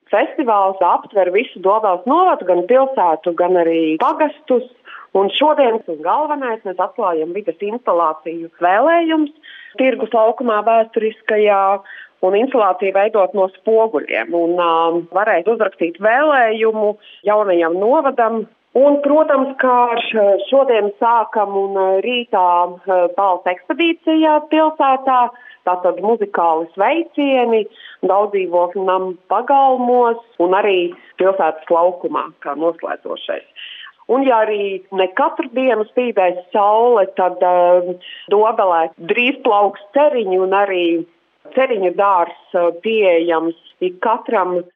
Festivāls aptver visu Dobeles novadu, gan pilsētu, gan arī pagastus. Un šodien galvenais mēs atklājam vides instalāciju Vēlējums tirgus laukumā vēsturiskajā, un instalācija veidot no spoguļiem. Un varēs uzrakstīt vēlējumu jaunajam novadam. Un, protams, kā šodien sākam un rītā balss ekspedīcijā pilsētā, tātad muzikāli sveicieni, daudzdzīvokļu namu pagalmos un arī pilsētas laukumā kā noslēdzošais. Un, ja arī ne katru dienu spīdēs saule, tad Dobelē drīz plauks ceriņi un arī ceriņu dārzs pieejams ik katram